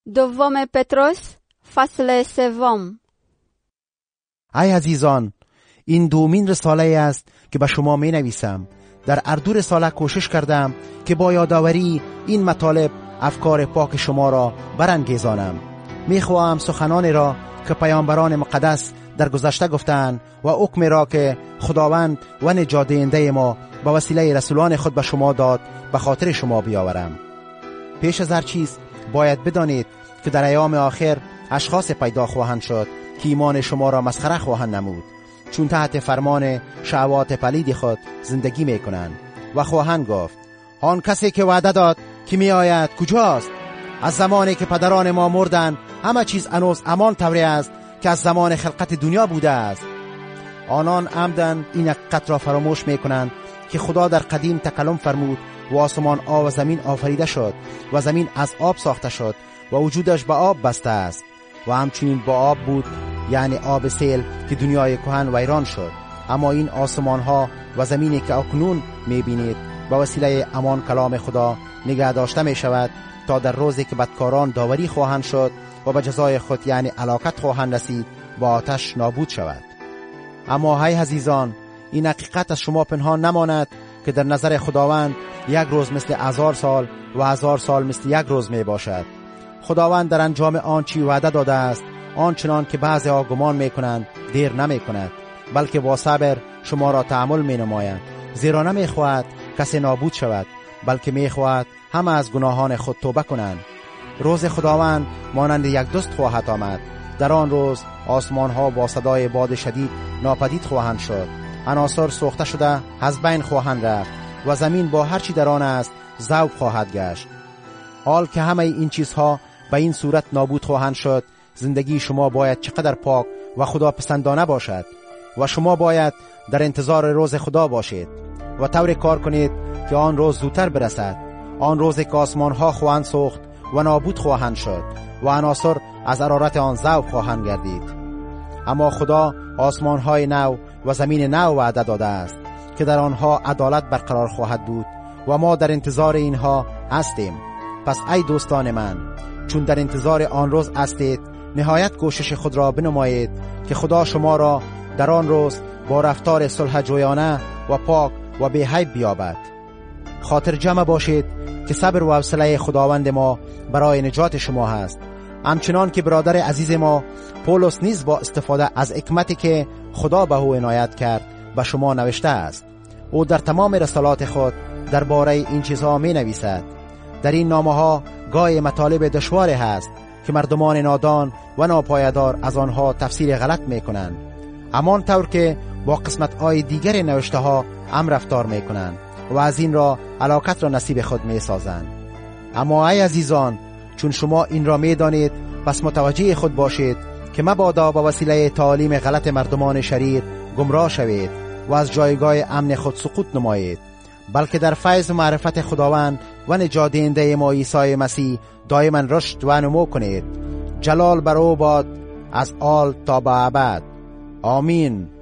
دوم پتروس فصل 3. ای عزیزان، این دومین رساله است که به شما می نویسم. در هر دو رساله کوشش کردم که با یادآوری این مطالب افکار پاک شما را برانگیزانم. می خواهم سخنانی را که پیامبران مقدس در گذشته گفتند و حکم را که خداوند و نجات دهنده ما با وسیله رسولان خود به شما داد به خاطر شما بیاورم. پیش از هر چیز باید بدانید که در ایام آخر اشخاص پیدا خواهند شد که ایمان شما را مسخره خواهند نمود، چون تحت فرمان شهوات پلید خود زندگی می کنند و خواهند گفت آن کسی که وعده داد که می آید کجاست؟ از زمانی که پدران ما مردند همه چیز هنوز همان طوری است که از زمان خلقت دنیا بوده است. آنان عمدن این حقیقت را فراموش می کنند که خدا در قدیم تکلم فرمود و آسمان و زمین آفریده شد و زمین از آب ساخته شد و وجودش به آب بسته است و همچنین با آب بود، یعنی آب سیل که دنیای کهن ویران شد. اما این آسمان ها و زمینی که اکنون می بینید با وسیله امان کلام خدا نگه داشته می شود تا در روزی که بدکاران داوری خواهند شد و به جزای خود یعنی هلاکت خواهند رسید با آتش نابود شود. اما ای عزیزان، این حقیقت از شما پنهان نماند که در نظر خداوند یک روز مثل 1000 سال و 1000 سال مثل یک روز می باشد. خداوند در انجام آنچه وعده داده است آنچنان که بعضی ها گمان می کنند دیر نمی کند، بلکه با صبر شما را تحمل می نماید، زیرا نمی خواهد کسی نابود شود، بلکه می خواهد همه از گناهان خود توبه کنند. روز خداوند مانند یک دزد خواهد آمد. در آن روز آسمان ها با صدای باد شدید ناپدید خواهند شد، عناصر سوخته شده از بین خواهند رفت و زمین با هر چی در آن است ذوب خواهد گشت. حال که همه این چیزها به این صورت نابود خواهند شد، زندگی شما باید چقدر پاک و خدا پسندانه باشد و شما باید در انتظار روز خدا باشید و طوری کار کنید که آن روز زودتر برسد، آن روزی که آسمان ها خواهند سوخت و نابود خواهند شد و عناصر از حرارت آن ذوب خواهند گردید. اما خدا آسمان های نو و زمین نو وعده داده است که در آنها عدالت برقرار خواهد بود و ما در انتظار اینها هستیم. پس ای دوستان من، چون در انتظار آن روز هستید، نهایت کوشش خود را بنمایید که خدا شما را در آن روز با رفتار صلح جویانه و پاک و بی‌عیب بیابد. خاطر جمع باشید که صبر و حوصله خداوند ما برای نجات شما هست، همچنان که برادر عزیز ما پولس نیز با استفاده از حکمتی که خدا به او عنایت کرد به شما نوشته است. او در تمام رسالات خود درباره این چیزها می نویسد. در این نامه ها گاهی مطالب دشواری هست که مردمان نادان و ناپایدار از آنها تفسیر غلط می کنند، همان طور که با قسمت های دیگر نوشته ها رفتار می کنند و از این را هلاکت را نصیب خود می سازند. اما ای عزیزان، چون شما این را می دانید، پس متوجه خود باشید که مبادا با وسیله تعالیم غلط مردمان شریر گمراه شوید و از جایگاه امن خود سقوط نمایید، بلکه در فیض و معرفت خداوند و نجات دهنده ما عیسی مسیح دائما رشد و نمو کنید. جلال بر او باد از آل تا به ابد. آمین.